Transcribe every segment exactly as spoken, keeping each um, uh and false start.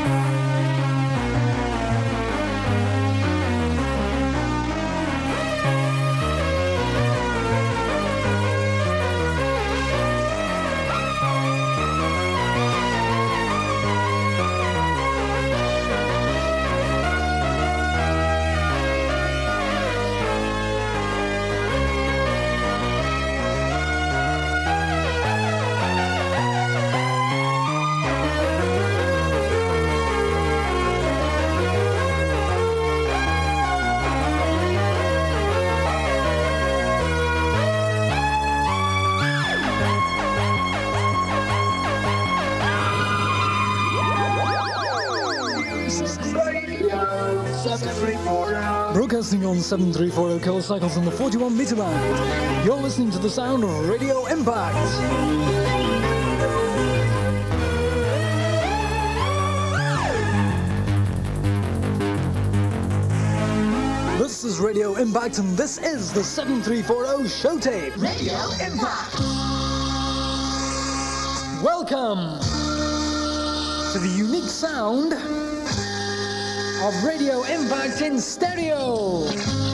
Broadcasting on seven three four zero kilocycles on the forty-one meter band. You're listening to the sound of Radio Impact. This is Radio Impact and this is the seven three four zero show tape. Radio Impact. Welcome to the unique sound of Radio Impact in stereo.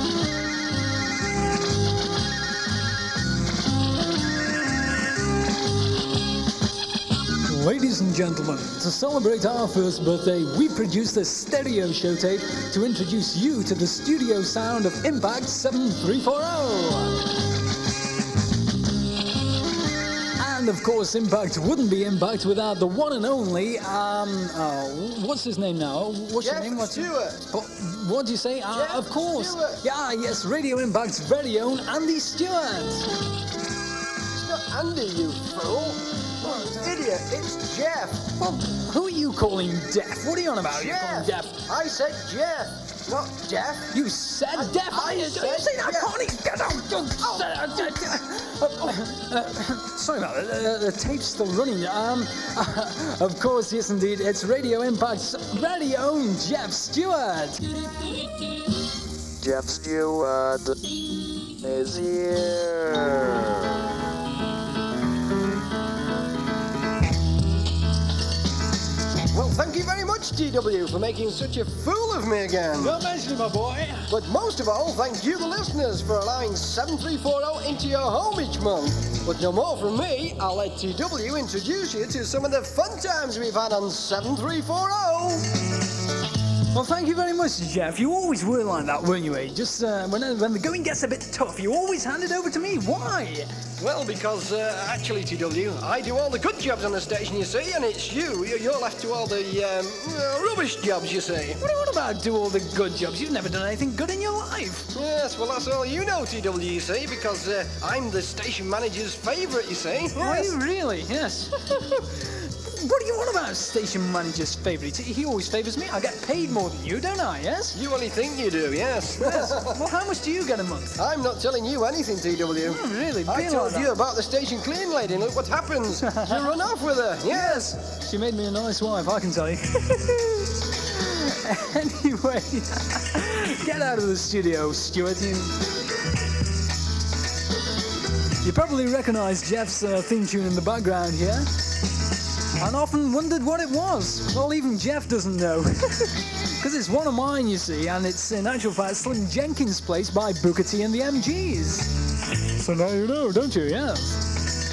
Ladies and gentlemen, to celebrate our first birthday, we produced this stereo show tape to introduce you to the studio sound of Impact seven three four zero. And of course, Impact wouldn't be Impact without the one and only, um, oh, what's his name now? What's Jeff your name? What's Stewart. Your, what do you say? Uh, Jeff of course. Stewart. Yeah, yes, Radio Impact's very own Andy Stewart. It's not Andy, you fool. Oh, idiot, it's Jeff. Well, who are you calling deaf? What are you on about? You calling Jeff. deaf? I said Jeff, not Jeff. You said I- deaf. I didn't said say that. Jeff. Connie, get out. Uh, uh, sorry about that. Uh, the tape's still running. Um, of course, yes, indeed. It's Radio Impact's very own Jeff Stewart. Jeff Stewart is here. Well, thank you very much, T W, for making such a fool of me again. Don't mention it, my boy. But most of all, thank you, the listeners, for allowing seven three four zero into your home each month. But no more from me. I'll let T W introduce you to some of the fun times we've had on seven three four zero. Well, thank you very much, Jeff. You always were like that, weren't you, eh? Just uh, when, when the going gets a bit tough, you always hand it over to me. Why? Well, because uh, actually, T W, I do all the good jobs on the station, you see, and it's you. You're left to all the um, uh, rubbish jobs, you see. What do you want about do all the good jobs? You've never done anything good in your life. Yes, well, that's all you know, T W, you see, because uh, I'm the station manager's favourite, you see. Are you really? Yes. What do you want about station manager's favourite? He always favours me. I get paid more than you, don't I? Yes. You only think you do, yes. Yes. Well, how much do you get a month? I'm not telling you anything, T W. Oh, really? I Be told like you that. about the station clean lady, and look what happens. You run off with her, yes. She made me a nice wife, I can tell you. Anyway, get out of the studio, Stuart. You, you probably recognise Jeff's uh, theme tune in the background here. And often wondered what it was. Well, even Jeff doesn't know. Because it's one of mine, you see, and it's in actual fact Slim Jenkins' place by Booker T and the M Gs. So now you know, don't you? Yes.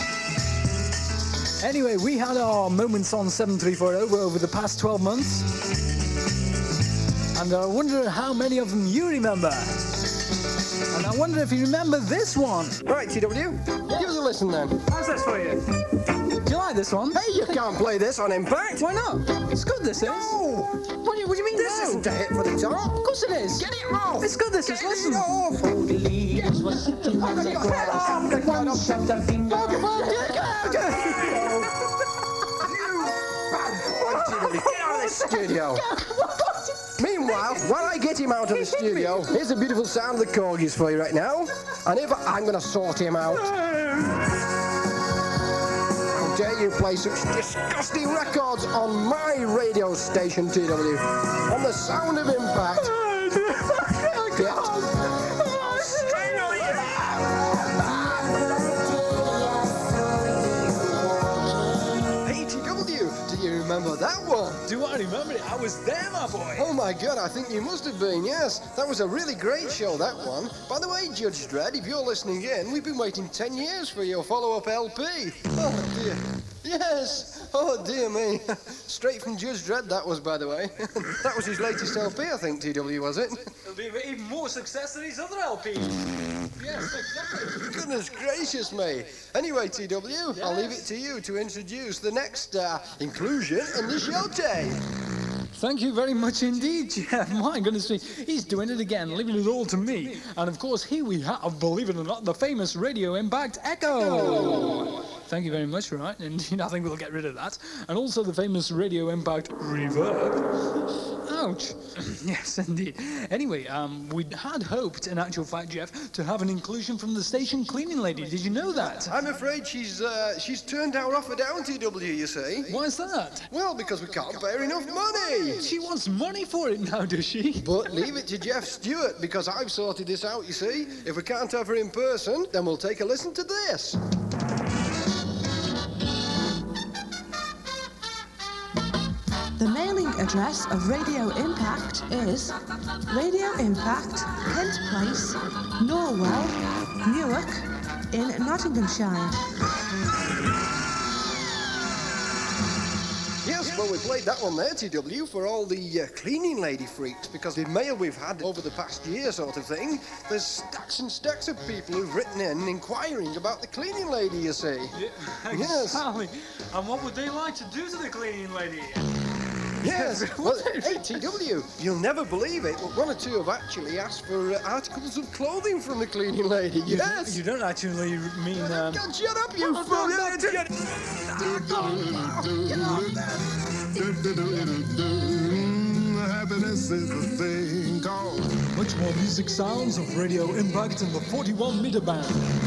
Anyway, we had our moments on seven three four zero over the past twelve months. And I wonder how many of them you remember. And I wonder if you remember this one. Right, T W, give us a listen then. How's this for you? Do you like this one? Hey, you can't play this on Impact. Why not? It's good, this is. No. What do you, what do you mean, This no? isn't a hit for the top. Of course it is. Get it off. It's good, this is. Get Listen. it off. Oh, Get out of the studio. Meanwhile, while I get him out of the studio, here's a beautiful sound of the corgis for you right now. And if I, I'm going to sort him out. How dare you play such disgusting records on my radio station, T W? On the sound of Impact. Get. I'll strangle you. Hey, T W, do you remember that one. Do I remember it? I was there, my boy. Oh my God, I think you must have been, yes. That was a really great show, that one. By the way, Judge Dredd, if you're listening in, we've been waiting ten years for your follow-up L P. Oh dear. Yes. Oh dear me. Straight from Judge Dredd that was, by the way. That was his latest L P, I think, T W, was it? It'll be even more success than his other L Ps. Yes, exactly. Goodness gracious me. Anyway, T W, yes. I'll leave it to you to introduce the next uh, inclusion in the show tape. Thank you very much indeed, Jeff. My goodness me, he's doing it again, leaving it all to me. And of course, here we have, believe it or not, the famous Radio Impact Echo. Echo. Thank you very much, right? And you know, I think we'll get rid of that. And also the famous Radio Impact Reverb. Ouch. Yes, indeed. Anyway, um, we had hoped, in actual fact, Jeff, to have an inclusion from the station cleaning lady. Did you know that? I'm afraid she's uh, she's turned our offer down, T W, you see. Why is that? Well, because we can't pay her enough money. She wants money for it now, does she? But leave it to Jeff Stewart, because I've sorted this out, you see. If we can't have her in person, then we'll take a listen to this. The mailing address of Radio Impact is Radio Impact, Kent Place, Norwell, Newark, in Nottinghamshire. Yes, well, we played that one there, T W, for all the uh, cleaning lady freaks, because the mail we've had over the past year sort of thing, there's stacks and stacks of people who've written in inquiring about the cleaning lady, you see. Yeah, yes. Exactly. And what would they like to do to the cleaning lady? Yes, well, hey, T W, you'll never believe it, but one or two have actually asked for uh, articles of clothing from the cleaning lady, You, yes. you don't actually mean... Um... God, shut up, you fool! Happiness is the thing called. Much more music sounds of Radio Impact in the forty-one meter band.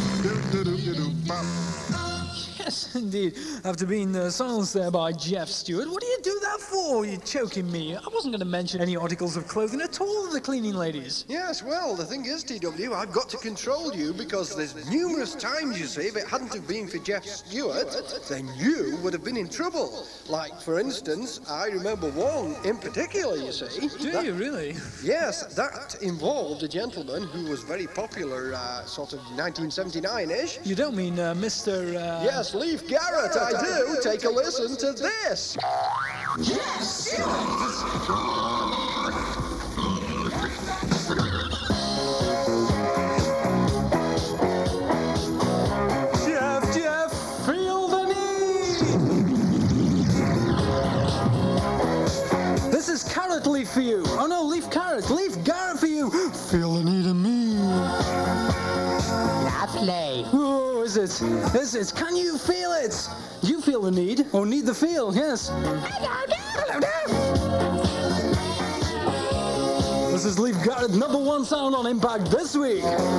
Yes, indeed. After being uh, silenced there by Jeff Stewart, what do you do that for? You're choking me. I wasn't going to mention any articles of clothing at all of the cleaning ladies. Yes, well, the thing is, T W, I've got to control you because there's numerous times, you see, if it hadn't have been for Jeff Stewart, then you would have been in trouble. Like, for instance, I remember one in particular, you see. Do that, you really? Yes, that involved a gentleman who was very popular, uh, sort of nineteen seventy-nine-ish. You don't mean uh, Mister Uh... Yes, Leif Garrett, I do. Take a listen to this. Yes! Jeff, Jeff, feel the need! This is Carrot Leaf for you. Oh no, Leaf Carrot, Leif Garrett for you. Feel the need of me. Lovely. Oh, is it? Is it? Can you feel it? You feel the need, or need the feel, yes. This is Leif Garrett, number one sound on Impact this week.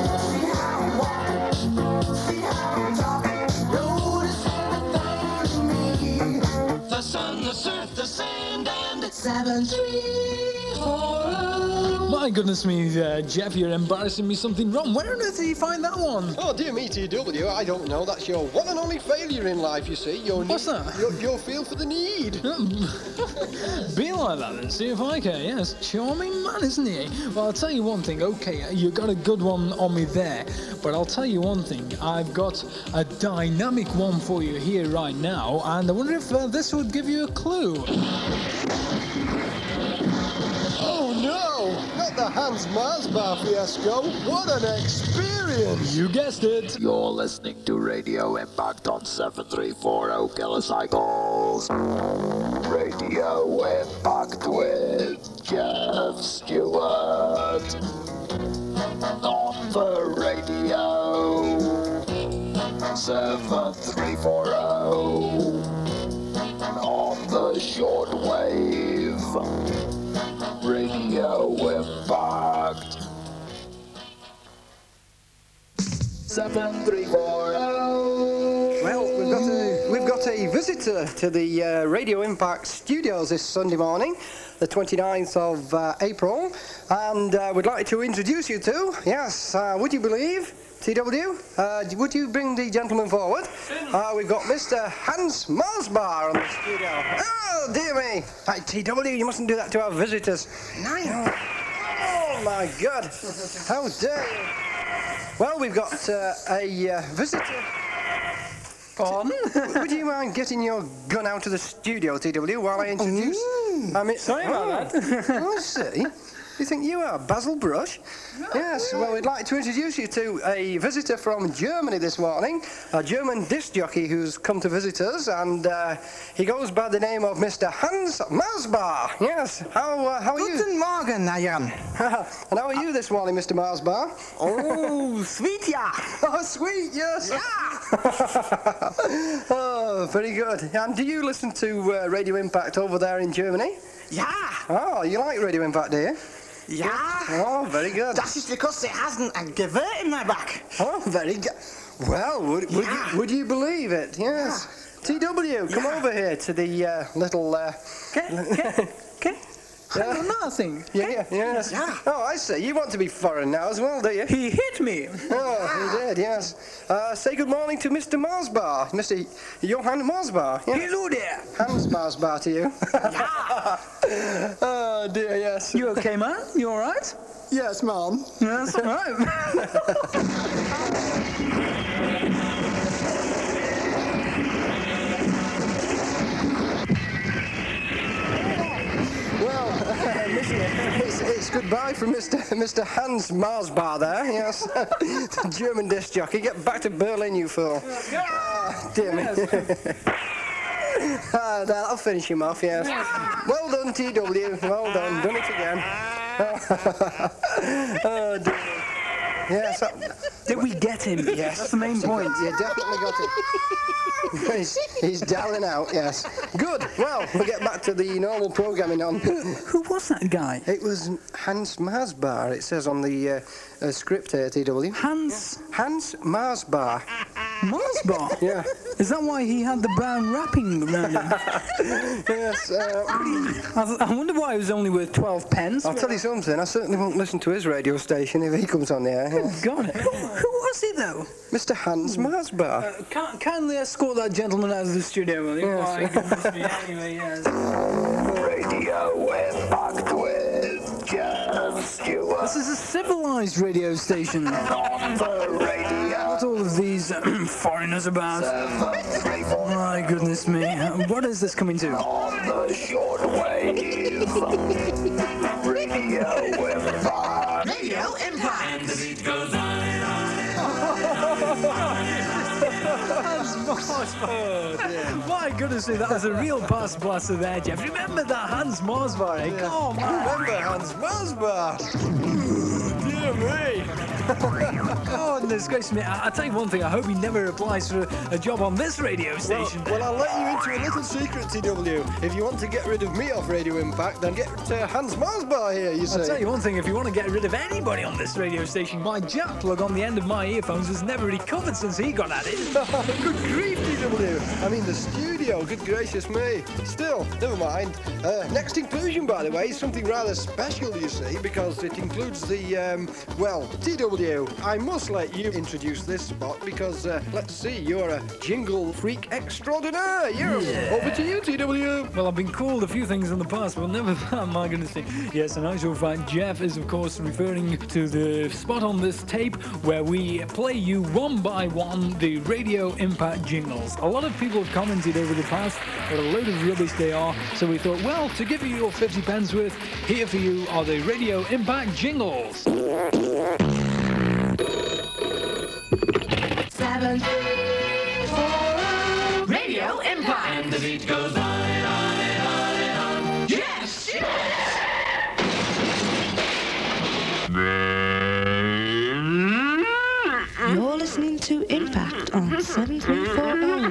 The sun, the surf, the sand, and it's seven, three, four, oh. My goodness me, uh, Jeff, you're embarrassing me something wrong. Where on earth did you find that one? Oh, dear me, T W, I don't know. That's your one and only failure in life, you see. Your What's need, that? Your, your feel for the need. Be like that and see if I care, yes. Charming man, isn't he? Well, I'll tell you one thing. Okay, you got a good one on me there. But I'll tell you one thing. I've got a dynamic one for you here right now. And I wonder if uh, this would give you a clue. Oh, no! Not the Hans Marsbar fiasco. What an experience! You guessed it. You're listening to Radio Impact on seven three four zero kilocycles. Radio Impact with Jeff Stewart. On the radio. seven three four zero. On the shortwave. Radio Impact. seven three four zero. Well, we've got a, we've got a visitor to the uh, Radio Impact studios this Sunday morning, the twenty-ninth of uh, April, and uh, we'd like to introduce you to, yes, uh, would you believe, T W, uh, would you bring the gentleman forward? Uh, we've got Mister Hans Marsbar on the studio. Oh, dear me. Hey, T W, you mustn't do that to our visitors. No. Oh, my God. How dare you. Well, we've got uh, a uh, visitor. On. Would you mind getting your gun out of the studio, T W, while I introduce... I mean, Sorry about oh, that. I see. You think you are Basil Brush? Yes, well, we'd like to introduce you to a visitor from Germany this morning, a German disc jockey who's come to visit us, and uh, he goes by the name of Mister Hans Marsbar. Yes, how, uh, how are you? Guten Morgen, Herr Jan. And how are you this morning, Mister Marsbar? Oh, sweet, ja. Oh, sweet, yes. Oh, very good. And do you listen to uh, Radio Impact over there in Germany? Ja, Oh, you like Radio Impact, do you? ja. Oh, very good. Das ist because it hasn't a gewehr in my back. Oh, very good. Well, would, would, Yeah. you, would you believe it? Yes. T W, come Yeah. over here to the uh, little... Uh, Okay, okay. Yeah. Nothing. yeah, yeah, yes. Yeah. Oh, I see. You want to be foreign now as well, do you? He hit me. Oh, he did, yes. Uh, say good morning to Mister Marsbar. Mister Johann Marsbar. Yes. Hello there. Hans Marsbar to you. Oh, dear, yes. You okay, man? You all right? Yes, Mom. Yes, all right. Well, uh, Mister it's, it's goodbye from Mister Mister Hans Marsbar there, yes. The German disc jockey. Get back to Berlin, you fool. Ah, dear me. Ah, that'll finish him off, yes. Well done, T W. Well done. Done it again. Oh, dear. Yes, that, Did we get him? yes. That's the main point. You definitely got it. he's, he's dialing out, yes. Good. Well, we'll get back to the normal programming on. Who was that guy? It was Hans Marsbar, it says on the uh, uh, script here, T W. Hans Hans Marsbar. Marsbar? Yeah. Is that why he had the brown wrapping around him? Yes. Uh, I, I wonder why he was only worth twelve pence. I'll tell you something, I certainly won't listen to his radio station if he comes on there. Yes. Got it. Who, who was he, though? Mister Hans Marsbar. Uh, can, kindly escort that gentleman out of the studio, will you? Yes. My goodness me. Anyway, yes. Radio Impact with Jeff Stewart. This is a civilized radio station. On the radio. Not all of these uh, foreigners about. seven three four My goodness me. What is this coming to? on the shortwave. Radio Impact. Radio Impact. And the beat goes on and on. My goodness me, that was a real past blaster there, Jeff. Remember that Hans Marsbar, eh? Come on, man. Remember Hans Marsbar? Dear me. Oh, disgrace me. I, I'll tell you one thing, I hope he never applies for a, a job on this radio Well, station. well, I'll let you into a little secret, T W. If you want to get rid of me off Radio Impact, then get uh, Hans Marsbar here, you say. I'll tell you one thing, if you want to get rid of anybody on this radio station, my jack plug on the end of my earphones has never recovered since he got at it. Good grief, T W. I mean, the studio, good gracious me. Still, never mind. Uh, next inclusion, by the way, is something rather special, you see, because it includes the, um, well, T W, I must let you introduce this spot because, uh, let's see, you're a jingle freak extraordinaire. You're over to you, T W. Well, I've been called a few things in the past, but never that, my goodness me. Yes, in actual fact, Jeff is, of course, referring to the spot on this tape where we play you one by one the Radio Impact jingles. A lot of people have commented over the past what a load of rubbish they are, so we thought, well, to give you your fifty pence worth, here for you are the Radio Impact jingles. Seven, three, four, oh. Radio Impact. And the beat goes on and on and on and on. Yes! You're listening to Impact on seven three four oh.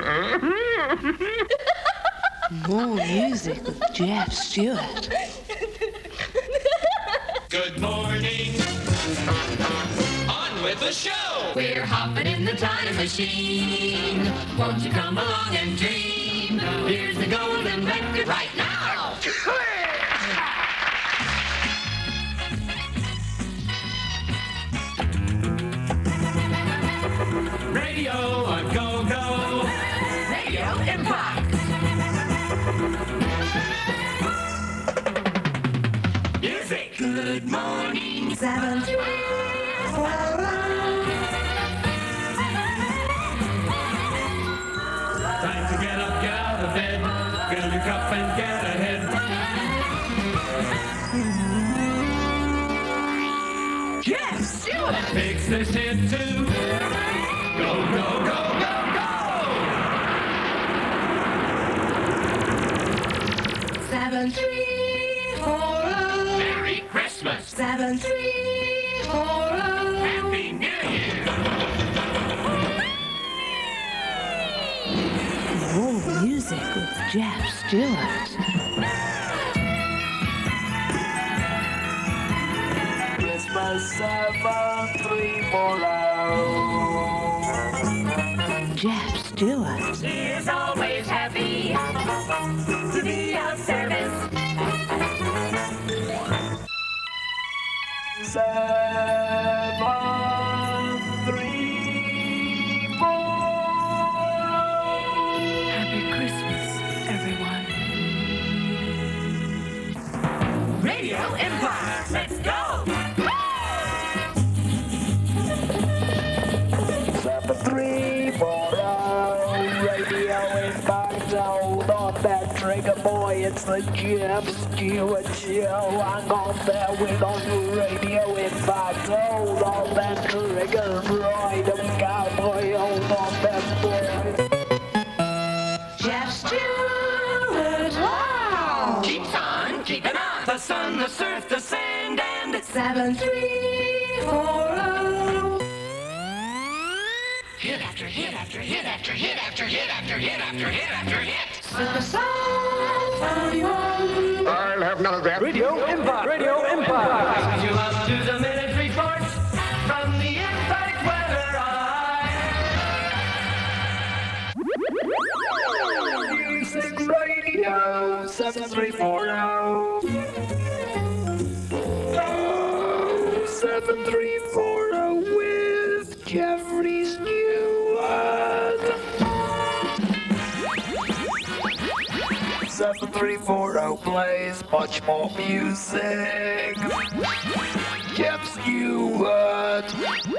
More music with Jeff Stewart. Good morning. On with the show. We're hopping in the time machine. Won't you come along and dream? Here's the golden record right now. Good morning, seven three four time to get up, get out of bed, get a cup and get ahead. Jeff Stewart takes this hit too. Go, go, go, go, go! seven three four Merry Christmas! seven three four Happy New Year! More music with Jeff Stewart. Christmas seven three four oh. Jeff Stewart. He is always happy to be of service. Seven three four. Happy Christmas, everyone. Radio Empire, let's go! Seven three four oh. Radio Impact. Hold on that trigger, boy. It's the Jeff Stewart Show. Hang on there, we're on Radio Impact. Hold on that trigger, boy. The cowboy. Hold on that boy. Jeff Stewart. Wow. Keeps on keeping on. The sun, the surf, the sand, and it's seven three four oh. hit after hit after hit after hit after hit after hit after hit after hit. Super Sound thirty-one. I'll have none of that. Radio Impact. Radio Impact. Brings you up to the minute reports from the Impact Weather Eye. Music Radio seven three four oh. Oh, seven three four oh with Jeffrey Stewart. seven three four oh plays much more music. Jeff Stewart.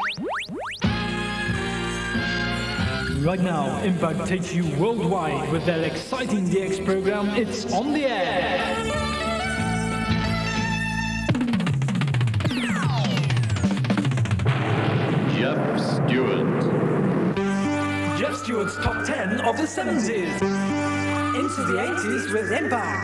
Right now, Impact takes you worldwide with their exciting D X program, It's on the Air. Jeff Stewart. Jeff Stewart's Top ten of the seventies. Into the eighties with Impact.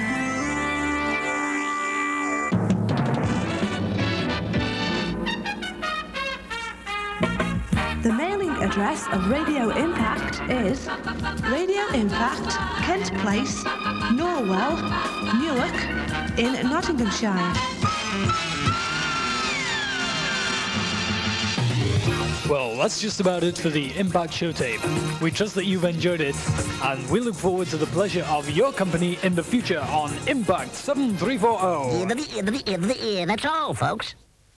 The mailing address of Radio Impact is Radio Impact, Kent Place, Norwell, Newark, in Nottinghamshire. Well, that's just about it for the Impact Show tape. We trust that you've enjoyed it, and we look forward to the pleasure of your company in the future on Impact seven three four oh. That's all, folks.